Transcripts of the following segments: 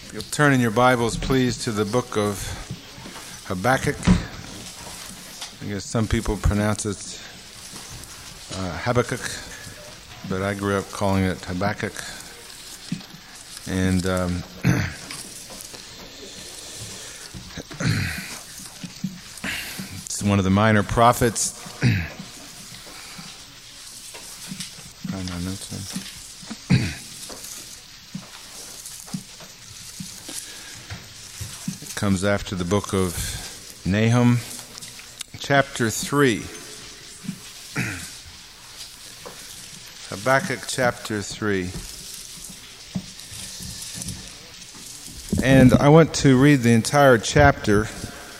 You'll turn in your Bibles, please, to the book of Habakkuk. I guess some people pronounce it Habakkuk, but I grew up calling it Habakkuk. And it's one of the minor prophets. Find my notes then. Comes after the book of Nahum, chapter 3. Habakkuk chapter 3. And I want to read the entire chapter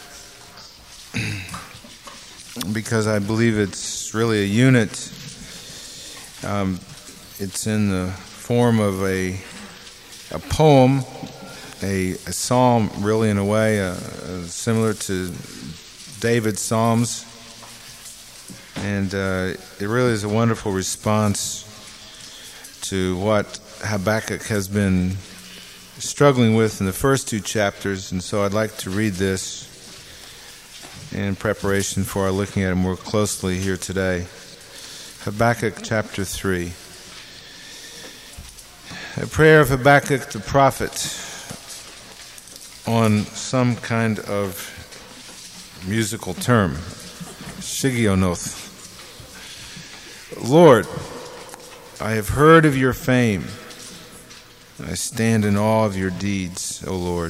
because I believe it's really a unit. It's in the form of a poem, a psalm, really, in a way, similar to David's Psalms. And it really is a wonderful response to what Habakkuk has been struggling with in the first two chapters. And so I'd like to read this in preparation for our looking at it more closely here today. Habakkuk chapter 3. A prayer of Habakkuk the prophet on some kind of musical term, Shigionoth. Lord, I have heard of your fame. I stand in awe of your deeds, O Lord.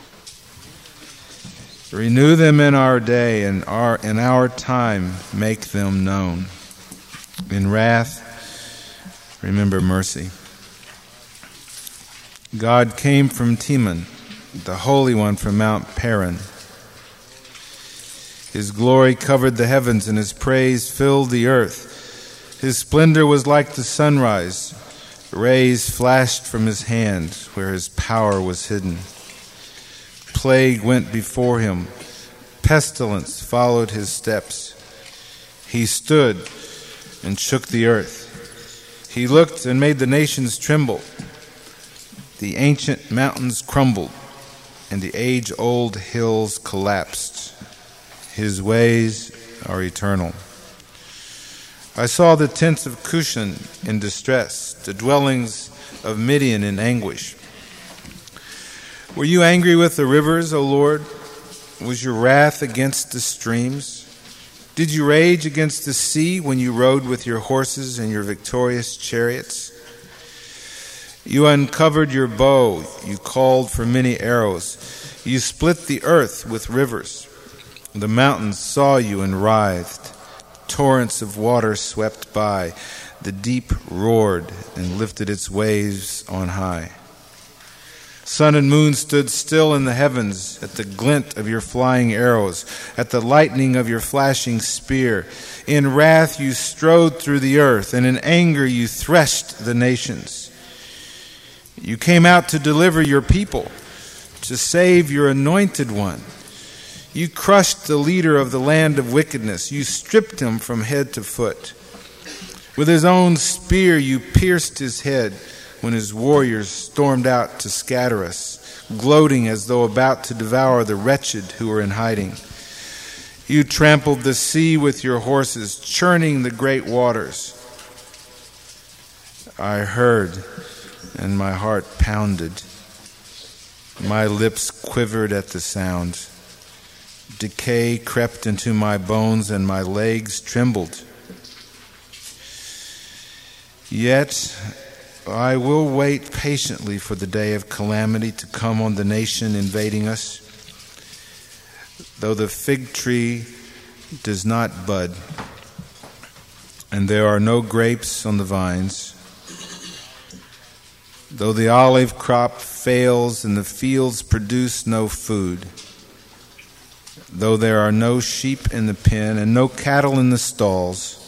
Renew them in our day, and in our time make them known. In wrath, remember mercy. God came from Teman, the Holy One from Mount Paran. His glory covered the heavens, and his praise filled the earth. His splendor was like the sunrise. Rays flashed from his hand where his power was hidden. Plague went before him. Pestilence followed his steps. He stood and shook the earth. He looked and made the nations tremble. The ancient mountains crumbled, and the age-old hills collapsed. His ways are eternal. I saw the tents of Cushan in distress, the dwellings of Midian in anguish. Were you angry with the rivers, O Lord? Was your wrath against the streams? Did you rage against the sea when you rode with your horses and your victorious chariots? You uncovered your bow, you called for many arrows. You split the earth with rivers. The mountains saw you and writhed. Torrents of water swept by. The deep roared and lifted its waves on high. Sun and moon stood still in the heavens at the glint of your flying arrows, at the lightning of your flashing spear. In wrath you strode through the earth, and in anger you threshed the nations. You came out to deliver your people, to save your anointed one. You crushed the leader of the land of wickedness. You stripped him from head to foot. With his own spear you pierced his head when his warriors stormed out to scatter us, gloating as though about to devour the wretched who were in hiding. You trampled the sea with your horses, churning the great waters. I heard, and my heart pounded. My lips quivered at the sound. Decay crept into my bones, and my legs trembled. Yet I will wait patiently for the day of calamity to come on the nation invading us. Though the fig tree does not bud, and there are no grapes on the vines, though the olive crop fails and the fields produce no food, though there are no sheep in the pen and no cattle in the stalls,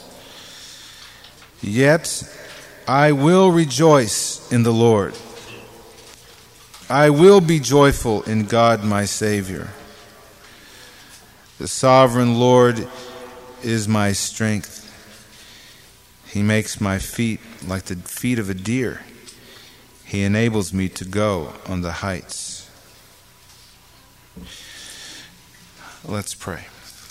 yet I will rejoice in the Lord. I will be joyful in God my Savior. The sovereign Lord is my strength. He makes my feet like the feet of a deer. He enables me to go on the heights. Let's pray.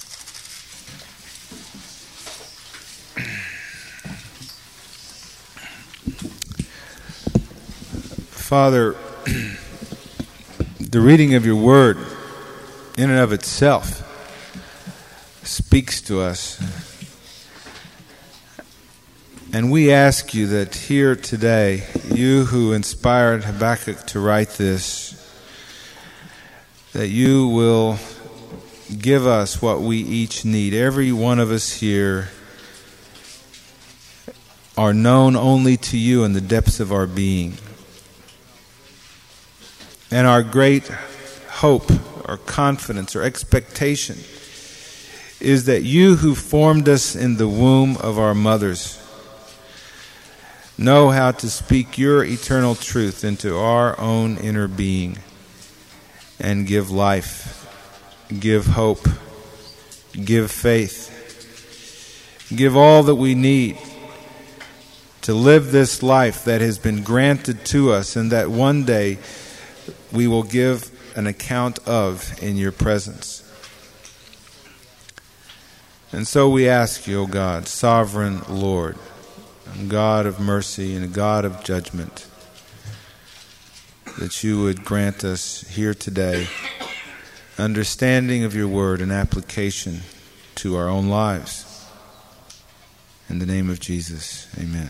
Father, the reading of your word in and of itself speaks to us. And we ask you that here today, you who inspired Habakkuk to write this, that you will give us what we each need. Every one of us here are known only to you in the depths of our being. And our great hope, our confidence, our expectation is that you who formed us in the womb of our mothers know how to speak your eternal truth into our own inner being and give life, give hope, give faith, give all that we need to live this life that has been granted to us and that one day we will give an account of in your presence. And so we ask you, O God, sovereign Lord, God of mercy and God of judgment, that you would grant us here today understanding of your word and application to our own lives. In the name of Jesus, amen.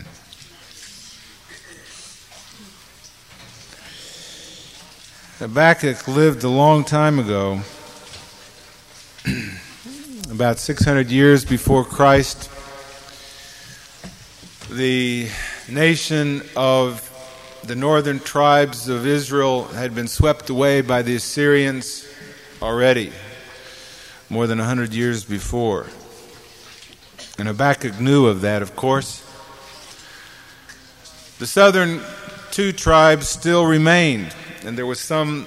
Habakkuk lived a long time ago, about 600 years before Christ. The nation of the northern tribes of Israel had been swept away by the Assyrians already, more than 100 years before. And Habakkuk knew of that, of course. The southern two tribes still remained, and there was some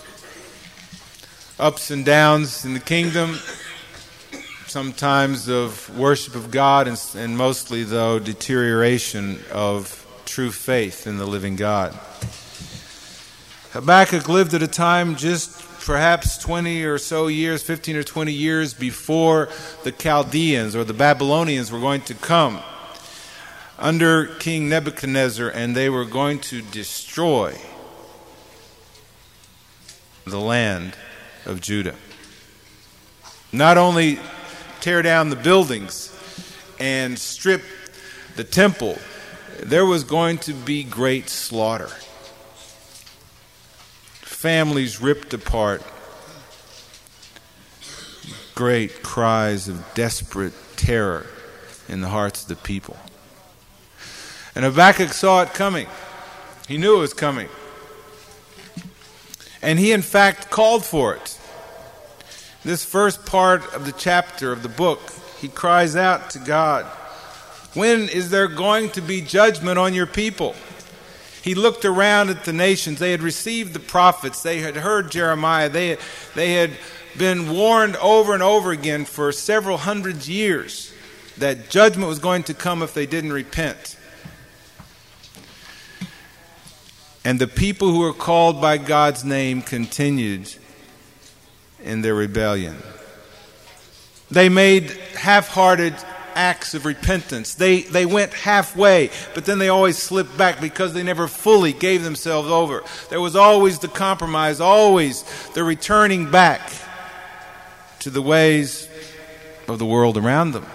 ups and downs in the kingdom, sometimes of worship of God and mostly, though, deterioration of true faith in the living God. Habakkuk lived at a time just perhaps 20 or so years, 15 or 20 years before the Chaldeans or the Babylonians were going to come under King Nebuchadnezzar, and they were going to destroy the land of Judah. Not only tear down the buildings and strip the temple, there was going to be great slaughter. Families ripped apart. Great cries of desperate terror in the hearts of the people. And Habakkuk saw it coming. He knew it was coming. And he, in fact, called for it. This first part of the chapter of the book, he cries out to God, "When is there going to be judgment on your people?" He looked around at the nations. They had received the prophets. They had heard Jeremiah. They had been warned over and over again for several hundred years that judgment was going to come if they didn't repent. And the people who were called by God's name continued in their rebellion. They made half-hearted acts of repentance. They went halfway, but then they always slipped back because they never fully gave themselves over. There was always the compromise, always the returning back to the ways of the world around them.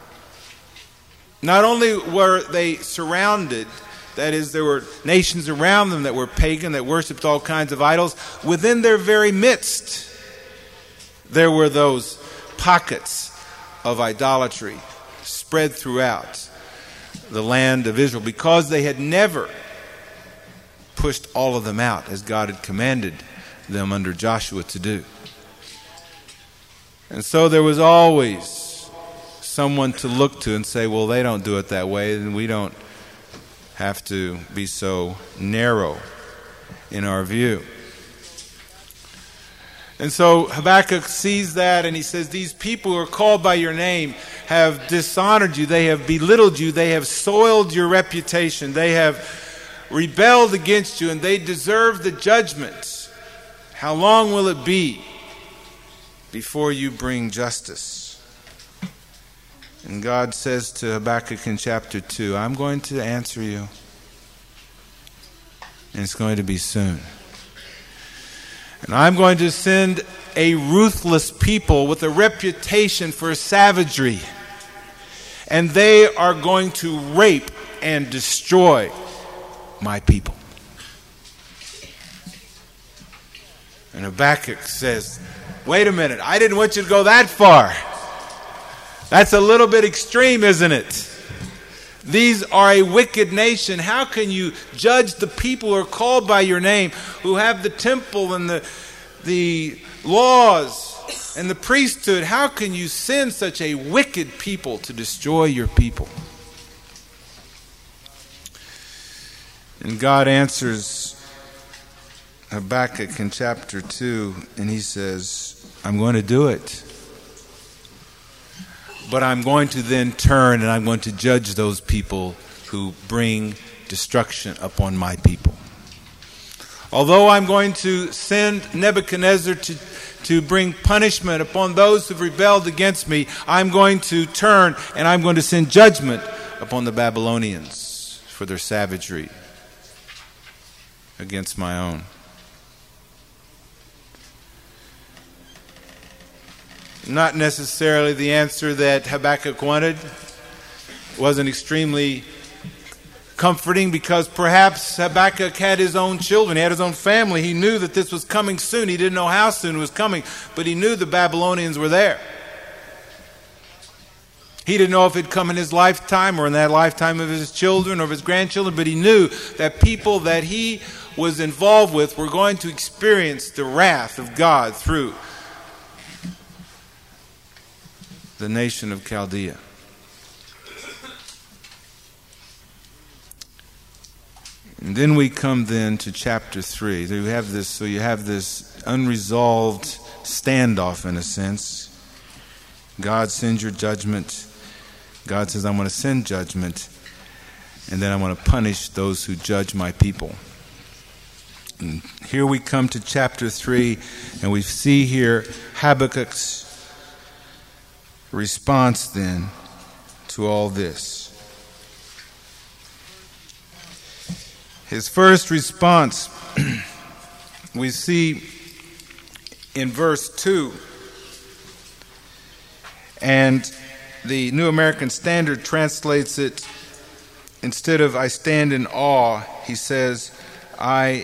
Not only were they surrounded, that is, there were nations around them that were pagan, that worshipped all kinds of idols. Within their very midst, there were those pockets of idolatry spread throughout the land of Israel because they had never pushed all of them out as God had commanded them under Joshua to do. And so there was always someone to look to and say, well, they don't do it that way, and we don't have to be so narrow in our view. And so Habakkuk sees that, and he says, these people who are called by your name have dishonored you, they have belittled you, they have soiled your reputation, they have rebelled against you, and they deserve the judgment. How long will it be before you bring justice. And God says to Habakkuk in chapter 2, I'm going to answer you. And it's going to be soon. And I'm going to send a ruthless people with a reputation for savagery. And they are going to rape and destroy my people. And Habakkuk says, wait a minute, I didn't want you to go that far. That's a little bit extreme, isn't it? These are a wicked nation. How can you judge the people who are called by your name, who have the temple and the laws and the priesthood? How can you send such a wicked people to destroy your people? And God answers Habakkuk in chapter 2, and he says, I'm going to do it. But I'm going to then turn and I'm going to judge those people who bring destruction upon my people. Although I'm going to send Nebuchadnezzar to bring punishment upon those who've rebelled against me, I'm going to turn and I'm going to send judgment upon the Babylonians for their savagery against my own. Not necessarily the answer that Habakkuk wanted. It wasn't extremely comforting because perhaps Habakkuk had his own children, he had his own family. He knew that this was coming soon. He didn't know how soon it was coming, but he knew the Babylonians were there. He didn't know if it'd come in his lifetime or in that lifetime of his children or of his grandchildren, but he knew that people that he was involved with were going to experience the wrath of God through the nation of Chaldea. And then we come then to chapter 3. You have this unresolved standoff in a sense. God sends your judgment. God says, I'm going to send judgment. And then I'm going to punish those who judge my people. And here we come to chapter 3, and we see here Habakkuk's response then to all this. His first response we see in verse 2, and the New American Standard translates it, instead of I stand in awe, he says, I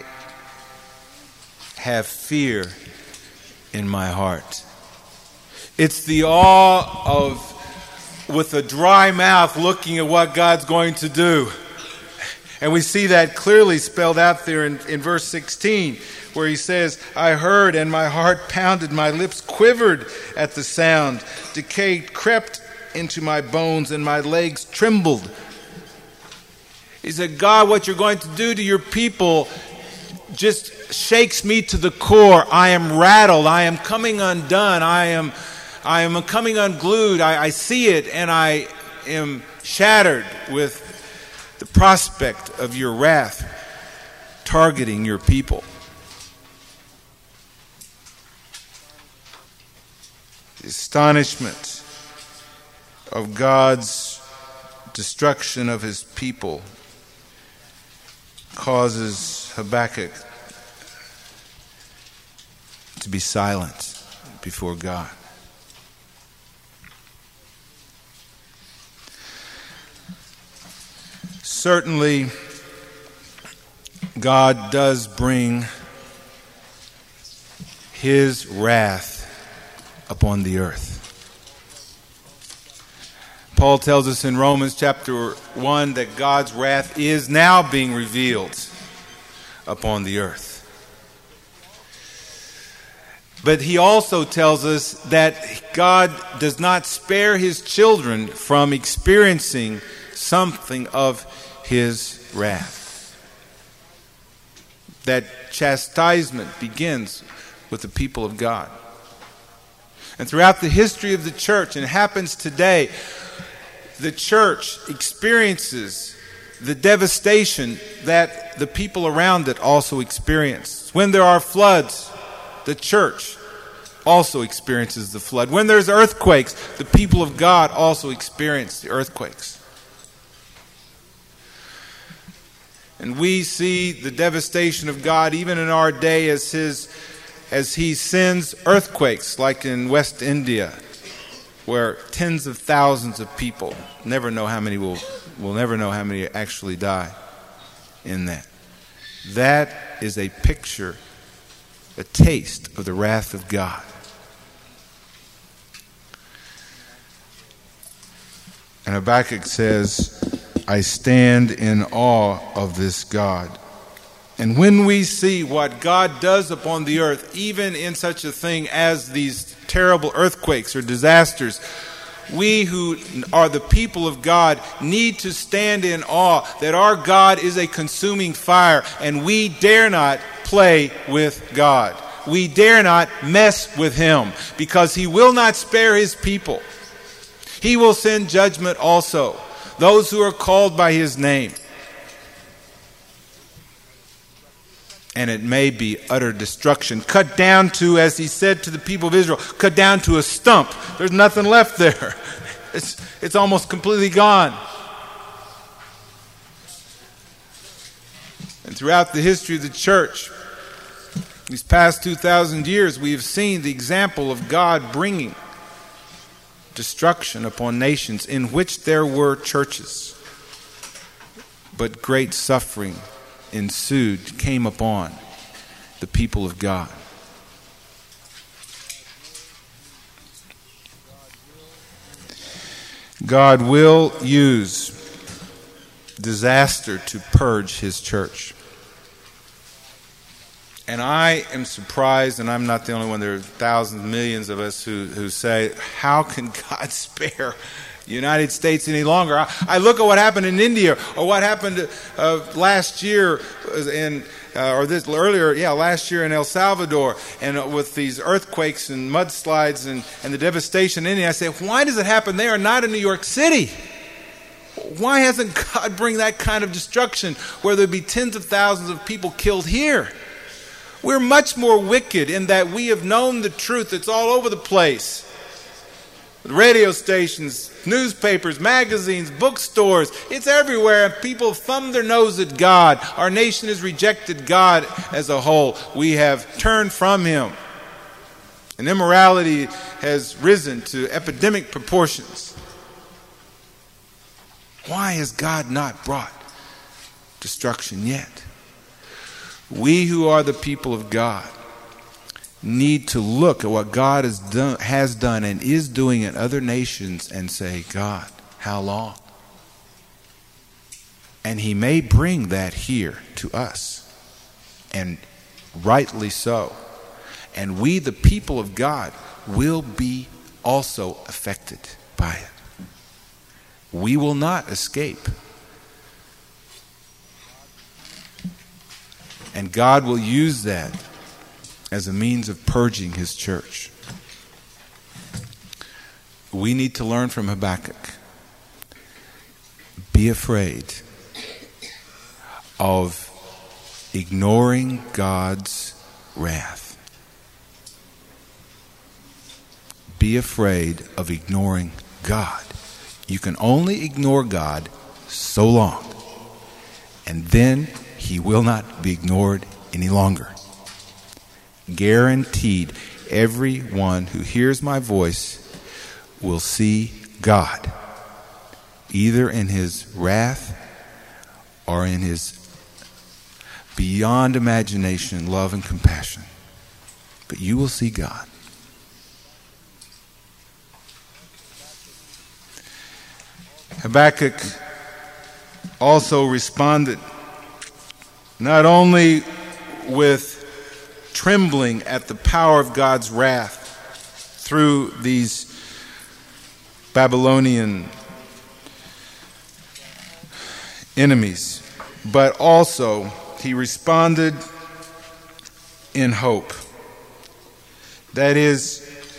have fear in my heart. It's the awe of, with a dry mouth, looking at what God's going to do. And we see that clearly spelled out there in verse 16, where he says, I heard and my heart pounded, my lips quivered at the sound. Decay crept into my bones and my legs trembled. He said, God, what you're going to do to your people just shakes me to the core. I am rattled. I am coming undone. I am coming unglued. I see it, and I am shattered with the prospect of your wrath targeting your people. The astonishment of God's destruction of his people causes Habakkuk to be silent before God. Certainly, God does bring his wrath upon the earth. Paul tells us in Romans chapter 1 that God's wrath is now being revealed upon the earth. But he also tells us that God does not spare his children from experiencing something of his wrath. That chastisement begins with the people of God. And throughout the history of the church, and it happens today, the church experiences the devastation that the people around it also experience. When there are floods, the church also experiences the flood. When there's earthquakes, the people of God also experience the earthquakes. And we see the devastation of God even in our day as He sends earthquakes, like in West India, where tens of thousands of people will never know how many actually die in that. That is a picture, a taste of the wrath of God. And Habakkuk says, I stand in awe of this God. And when we see what God does upon the earth, even in such a thing as these terrible earthquakes or disasters, we who are the people of God need to stand in awe that our God is a consuming fire, and we dare not play with God. We dare not mess with Him, because He will not spare His people. He will send judgment also, those who are called by His name. And it may be utter destruction, cut down to, as He said to the people of Israel, cut down to a stump. There's nothing left there. It's almost completely gone. And throughout the history of the church, these past 2,000 years, we have seen the example of God bringing destruction upon nations in which there were churches. But great suffering ensued, came upon the people of God. God will use disaster to purge His church. And I am surprised, and I'm not the only one, there are thousands, millions of us who say, how can God spare the United States any longer? I look at what happened in India, or what happened last year last year in El Salvador, and with these earthquakes and mudslides and the devastation in India. I say, why does it happen there and not in New York City? Why hasn't God bring that kind of destruction where there'd be tens of thousands of people killed here? We're much more wicked in that we have known the truth. It's all over the place. Radio stations, newspapers, magazines, bookstores, it's everywhere. And people thumb their nose at God. Our nation has rejected God as a whole. We have turned from Him. And immorality has risen to epidemic proportions. Why has God not brought destruction yet? We who are the people of God need to look at what God has done and is doing in other nations and say, God, how long? And He may bring that here to us, and rightly so. And we, the people of God, will be also affected by it. We will not escape. And God will use that as a means of purging His church. We need to learn from Habakkuk. Be afraid of ignoring God's wrath. Be afraid of ignoring God. You can only ignore God so long, and then He will not be ignored any longer. Guaranteed, everyone who hears my voice will see God, either in His wrath or in His beyond imagination love and compassion. But you will see God. Habakkuk also responded not only with trembling at the power of God's wrath through these Babylonian enemies, but also he responded in hope. That is,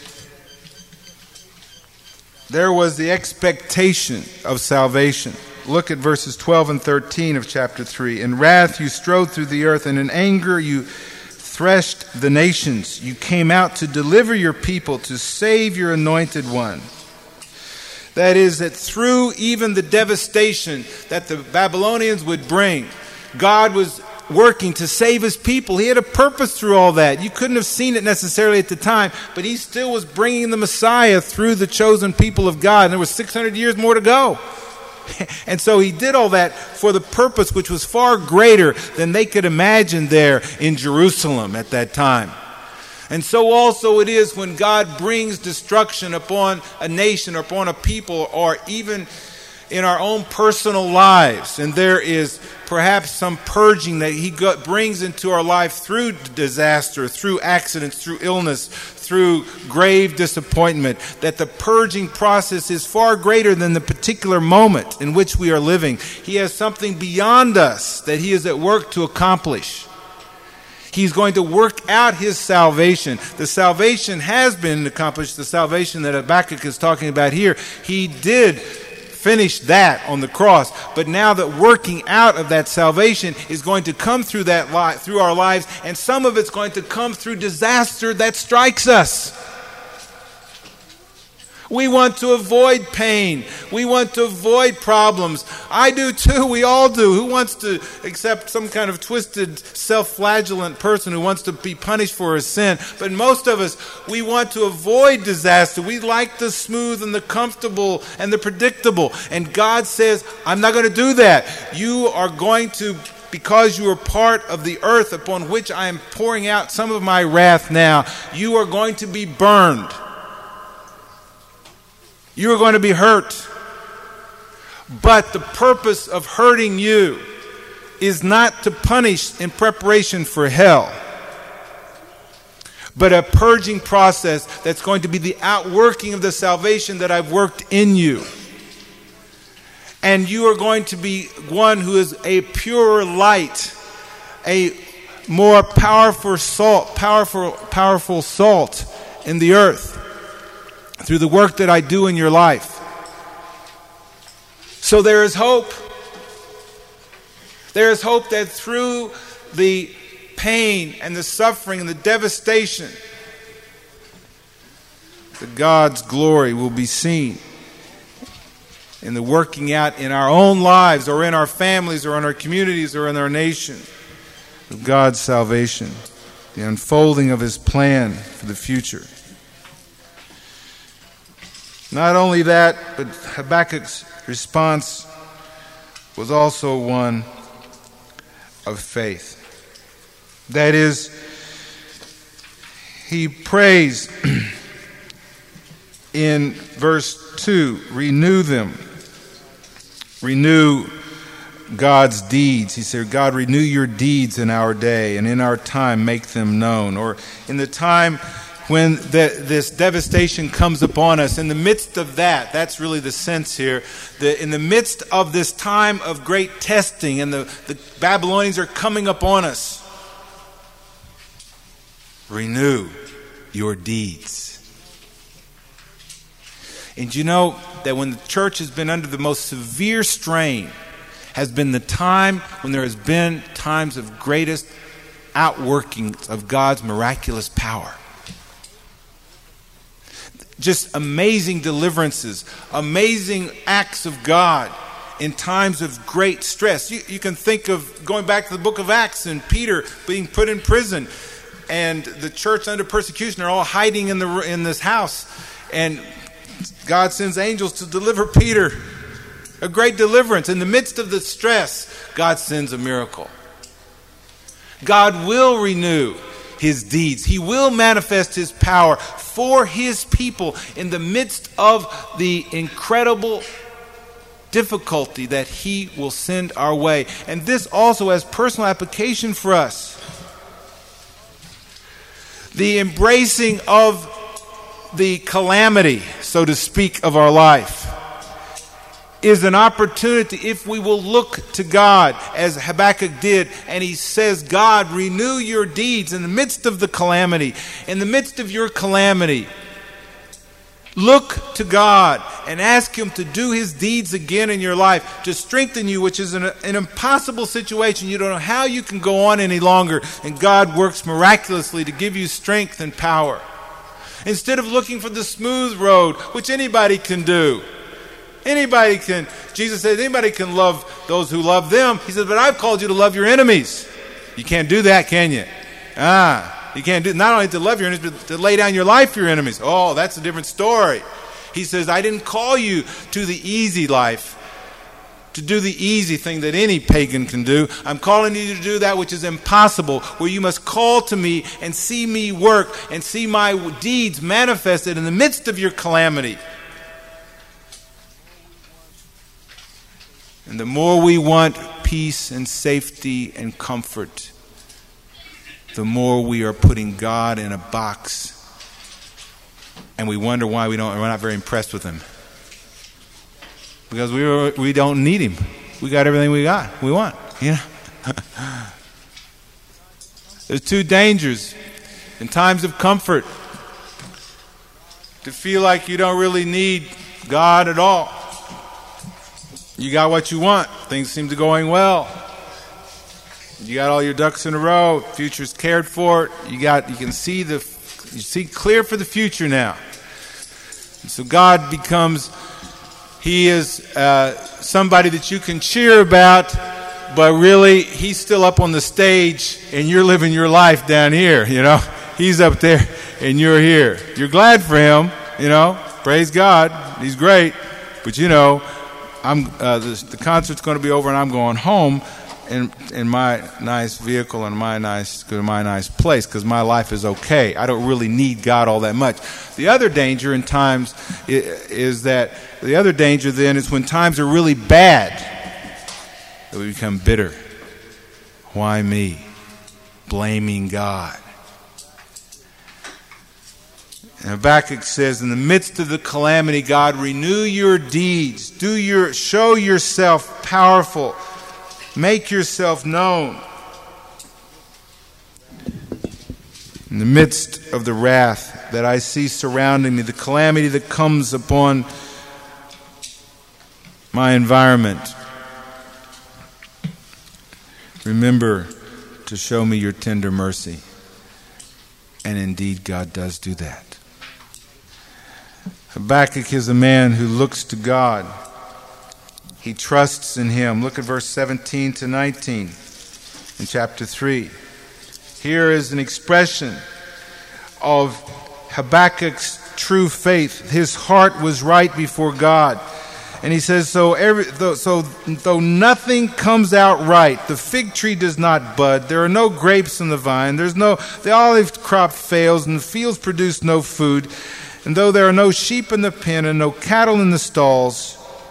there was the expectation of salvation. Look at verses 12 and 13 of chapter 3. In wrath you strode through the earth, and in anger you threshed the nations. You came out to deliver your people, to save your anointed one. That is, that through even the devastation that the Babylonians would bring, God was working to save his people. He had a purpose through all that. You couldn't have seen it necessarily at the time, but he still was bringing the Messiah through the chosen people of God. And there was 600 years more to go. And so he did all that for the purpose which was far greater than they could imagine there in Jerusalem at that time. And so also it is when God brings destruction upon a nation or upon a people, or even in our own personal lives. And there is perhaps some purging that he brings into our life through disaster, through accidents, through illness, through grave disappointment, that the purging process is far greater than the particular moment in which we are living. He has something beyond us that he is at work to accomplish. He's going to work out his salvation. The salvation has been accomplished. The salvation that Habakkuk is talking about here, he did finish that on the cross. But now that working out of that salvation is going to come through through our lives, and some of it's going to come through disaster that strikes us. We want to avoid pain. We want to avoid problems. I do too. We all do. Who wants to accept some kind of twisted, self-flagellant person who wants to be punished for his sin? But most of us, we want to avoid disaster. We like the smooth and the comfortable and the predictable. And God says, I'm not going to do that. You are going to, because you are part of the earth upon which I am pouring out some of my wrath now, you are going to be burned. You are going to be hurt. But the purpose of hurting you is not to punish in preparation for hell, but a purging process that's going to be the outworking of the salvation that I've worked in you. And you are going to be one who is a purer light, a more powerful salt in the earth, through the work that I do in your life. So there is hope. There is hope that through the pain and the suffering and the devastation, that God's glory will be seen in the working out in our own lives, or in our families, or in our communities, or in our nation, of God's salvation, the unfolding of his plan for the future. Not only that, but Habakkuk's response was also one of faith. That is, he prays in verse 2, renew them. Renew God's deeds. He said, God, renew your deeds in our day, and in our time make them known. Or in the time when this devastation comes upon us, in the midst of that, that's really the sense here, in the midst of this time of great testing, and the Babylonians are coming upon us, renew your deeds. And you know that when the church has been under the most severe strain, has been the time when there has been times of greatest outworkings of God's miraculous power. Just amazing deliverances, amazing acts of God in times of great stress. You can think of going back to the book of Acts and Peter being put in prison, and the church under persecution are all hiding in this house, and God sends angels to deliver Peter. A great deliverance. In the midst of the stress, God sends a miracle. God will renew his deeds. He will manifest his power for his people in the midst of the incredible difficulty that he will send our way. And this also has personal application for us. The embracing of the calamity, so to speak, of our life is an opportunity if we will look to God as Habakkuk did, and he says, God, renew your deeds in the midst of the calamity. In the midst of your calamity, Look to God and ask Him to do His deeds again in your life, to strengthen you, which is an impossible situation. You don't know how you can go on any longer, and God works miraculously to give you strength and power. Instead of looking for the smooth road, which anybody can do. Anybody can, Jesus said, anybody can love those who love them. He says, but I've called you to love your enemies. You can't do that, can you? You can't do, not only to love your enemies, but to lay down your life for your enemies. Oh, that's a different story. He says, I didn't call you to the easy life, to do the easy thing that any pagan can do. I'm calling you to do that which is impossible, where you must call to me and see me work and see my deeds manifested in the midst of your calamity. And the more we want peace and safety and comfort, the more we are putting God in a box, and we wonder why we're not very impressed with Him. Because we don't need Him. We got everything we want. You know? There's two dangers in times of comfort: to feel like you don't really need God at all. You got what you want. Things seem to be going well. You got all your ducks in a row. Future's cared for. You can see clear for the future now. And so God becomes, He is somebody that you can cheer about, but really He's still up on the stage and you're living your life down here, you know. He's up there and you're here. You're glad for Him, you know. Praise God. He's great. But you know, the concert's going to be over and I'm going home in my nice vehicle and my nice place, because my life is okay. I don't really need God all that much. The other danger in times is that when times are really bad, that we become bitter. Why me? Blaming God. And Habakkuk says, in the midst of the calamity, God, renew your deeds. Show yourself powerful. Make yourself known. In the midst of the wrath that I see surrounding me, the calamity that comes upon my environment, remember to show me your tender mercy. And indeed, God does do that. Habakkuk is a man who looks to God. He trusts in Him. Look at verse 17 to 19 in chapter 3. Here is an expression of Habakkuk's true faith. His heart was right before God. And he says, though nothing comes out right, the fig tree does not bud, there are no grapes in the vine, the olive crop fails, and the fields produce no food, and though there are no sheep in the pen and no cattle in the stalls,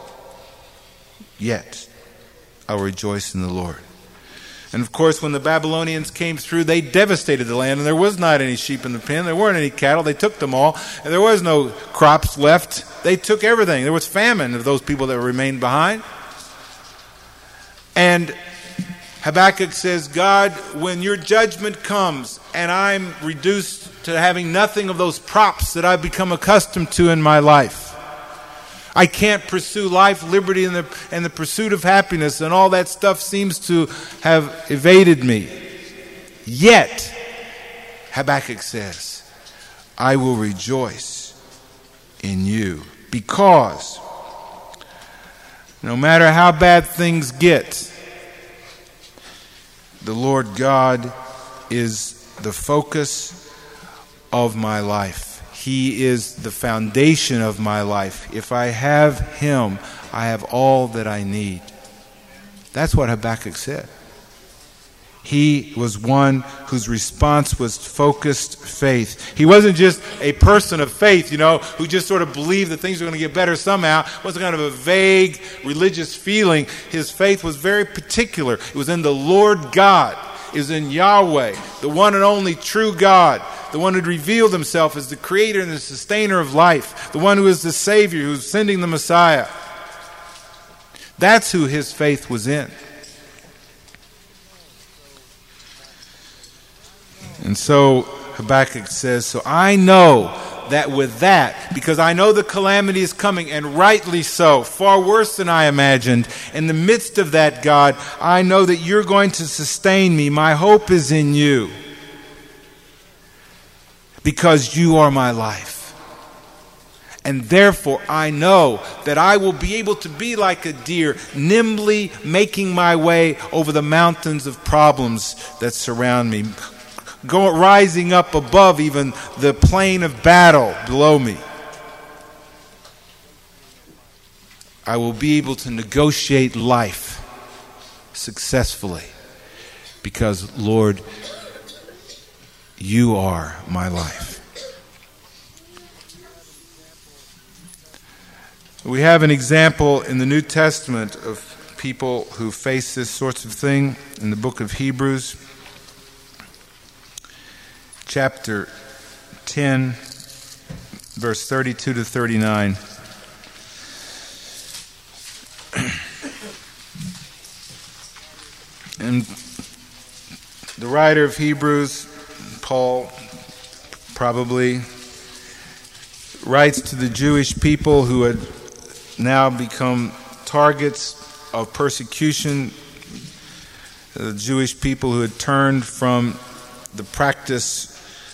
yet I'll rejoice in the Lord. And of course, when the Babylonians came through, they devastated the land, and there was not any sheep in the pen, there weren't any cattle, they took them all, and there was no crops left. They took everything. There was famine of those people that remained behind. And Habakkuk says, God, when your judgment comes and I'm reduced to having nothing of those props that I've become accustomed to in my life, I can't pursue life, liberty, and the pursuit of happiness, and all that stuff seems to have evaded me. Yet, Habakkuk says, I will rejoice in you, because no matter how bad things get, the Lord God is the focus of my life. He is the foundation of my life. If I have Him, I have all that I need. That's what Habakkuk said. He was one whose response was focused faith. He wasn't just a person of faith, who just sort of believed that things were going to get better somehow. It wasn't kind of a vague religious feeling. His faith was very particular. It was in the Lord God. It was in Yahweh, the one and only true God, the one who revealed Himself as the creator and the sustainer of life, the one who is the Savior, who's sending the Messiah. That's who his faith was in. And so Habakkuk says, so I know that with that, because I know the calamity is coming, and rightly so, far worse than I imagined, in the midst of that, God, I know that you're going to sustain me. My hope is in you, because you are my life. And therefore, I know that I will be able to be like a deer, nimbly making my way over the mountains of problems that surround me, rising up above even the plain of battle below me. I will be able to negotiate life successfully because, Lord, you are my life. We have an example in the New Testament of people who face this sort of thing in the book of Hebrews, chapter 10, verse 32 to 39. And the writer of Hebrews, Paul, probably writes to the Jewish people who had now become targets of persecution, the Jewish people who had turned from the practice,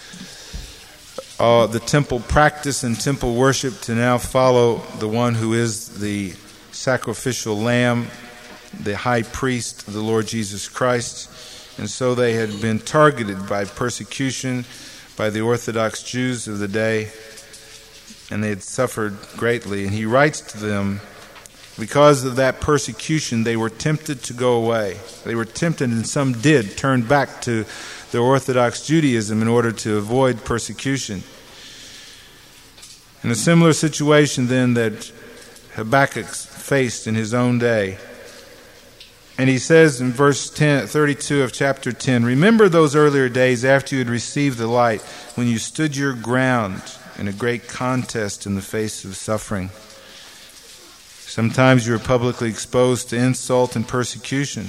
the temple practice and temple worship to now follow the one who is the sacrificial lamb, the high priest, the Lord Jesus Christ. And so they had been targeted by persecution by the Orthodox Jews of the day, and they had suffered greatly. And he writes to them, because of that persecution, they were tempted to go away. They were tempted, and some did, turn back to their Orthodox Judaism in order to avoid persecution. In a similar situation then that Habakkuk faced in his own day. And he says in verse 32 of chapter 10, remember those earlier days after you had received the light, when you stood your ground in a great contest in the face of suffering. Sometimes you were publicly exposed to insult and persecution.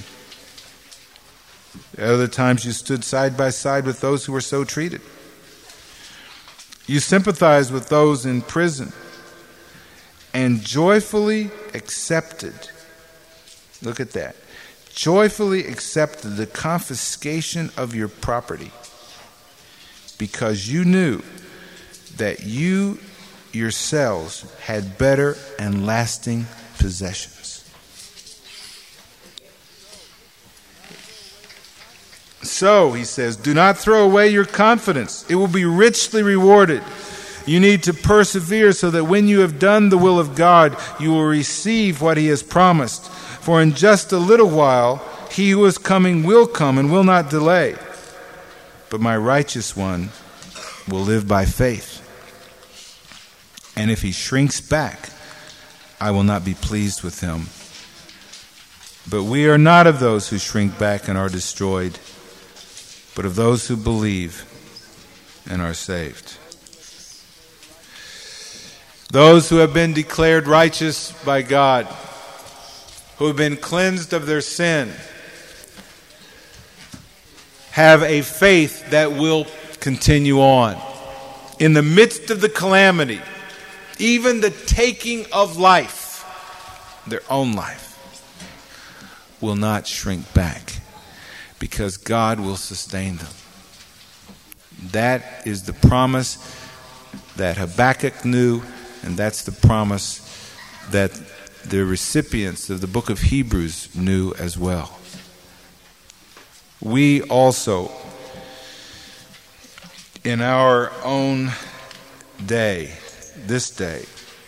At other times you stood side by side with those who were so treated. You sympathized with those in prison and joyfully accepted, look at that, joyfully accepted the confiscation of your property because you knew that you yourselves had better and lasting possessions. So, he says, do not throw away your confidence. It will be richly rewarded. You need to persevere so that when you have done the will of God, you will receive what he has promised. For in just a little while, he who is coming will come and will not delay. But my righteous one will live by faith. And if he shrinks back, I will not be pleased with him. But we are not of those who shrink back and are destroyed, but of those who believe and are saved. Those who have been declared righteous by God, who have been cleansed of their sin, have a faith that will continue on. In the midst of the calamity, even the taking of life, their own life, will not shrink back because God will sustain them. That is the promise that Habakkuk knew, and that's the promise that the recipients of the book of Hebrews knew as well. We also, in our own day, this day,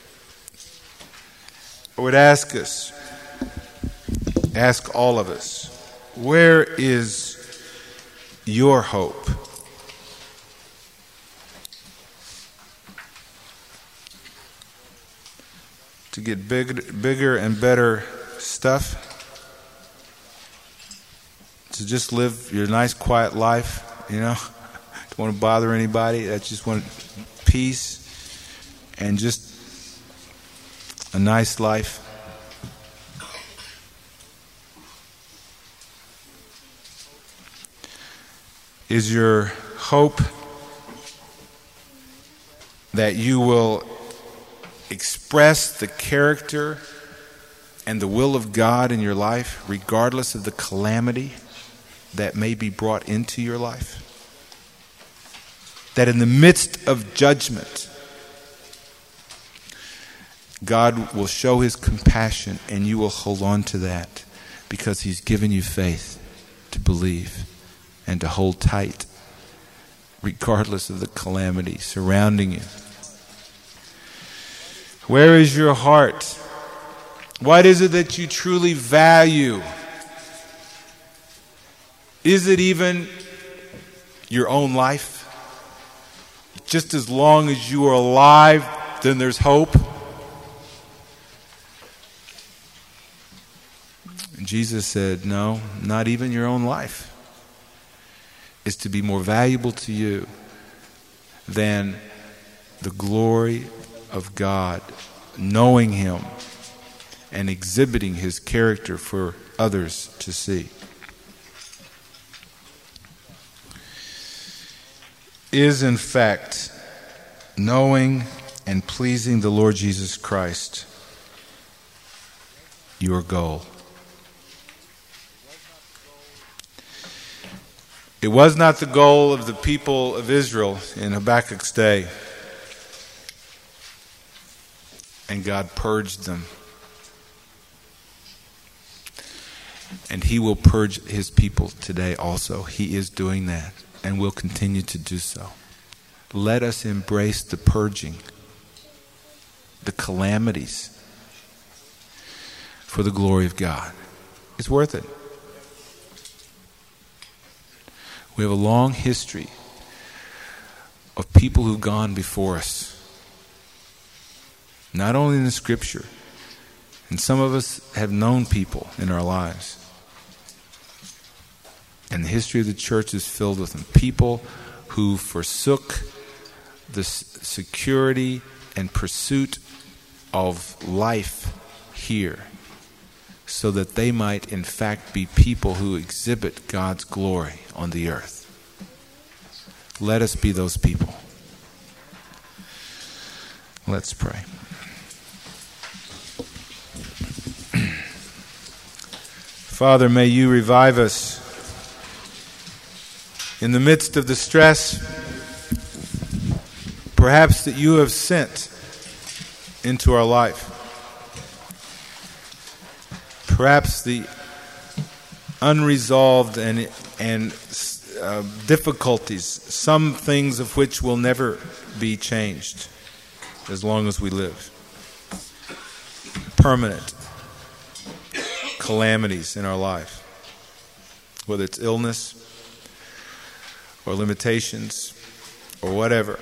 I would ask all of us, where is your hope? To get bigger and better stuff? To just live your nice, quiet life, you know? Don't want to bother anybody. I just want peace and just a nice life. Is your hope that you will express the character and the will of God in your life, regardless of the calamity that may be brought into your life. That in the midst of judgment, God will show his compassion and you will hold on to that because he's given you faith to believe and to hold tight regardless of the calamity surrounding you. Where is your heart? What is it that you truly value? Is it even your own life? Just as long as you are alive, then there's hope. And Jesus said, no, not even your own life is to be more valuable to you than the glory of God, knowing him and exhibiting his character for others to see. Is in fact knowing and pleasing the Lord Jesus Christ your goal? It was not the goal of the people of Israel in Habakkuk's day. And God purged them. And he will purge his people today also. He is doing that and will continue to do so. Let us embrace the purging, the calamities, for the glory of God. It's worth it. We have a long history of people who've gone before us. Not only in the Scripture, and some of us have known people in our lives. And the history of the church is filled with them. People who forsook the security and pursuit of life here so that they might in fact be people who exhibit God's glory on the earth. Let us be those people. Let's pray. Father, may you revive us in the midst of the stress, perhaps that you have sent into our life. Perhaps the unresolved and difficulties, some things of which will never be changed as long as we live. Permanent calamities in our life, whether it's illness or limitations or whatever.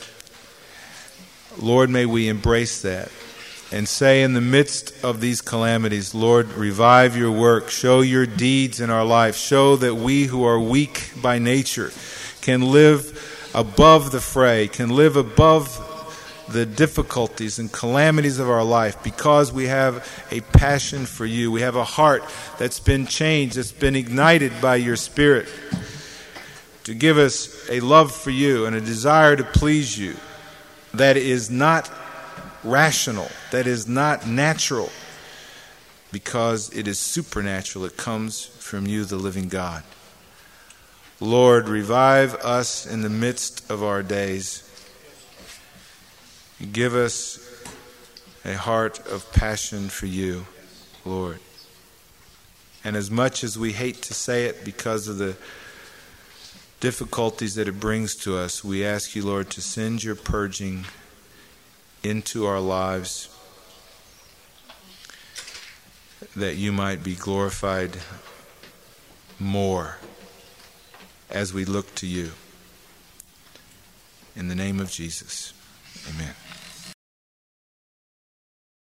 Lord, may we embrace that and say in the midst of these calamities, Lord, revive your work, show your deeds in our life, show that we who are weak by nature can live above the fray, can live above the difficulties and calamities of our life because we have a passion for you. We have a heart that's been changed, that's been ignited by your Spirit to give us a love for you and a desire to please you that is not rational, that is not natural, because it is supernatural. It comes from you, the living God. Lord, revive us in the midst of our days. Give us a heart of passion for you, Lord. And as much as we hate to say it because of the difficulties that it brings to us, we ask you, Lord, to send your purging into our lives that you might be glorified more as we look to you. In the name of Jesus, amen.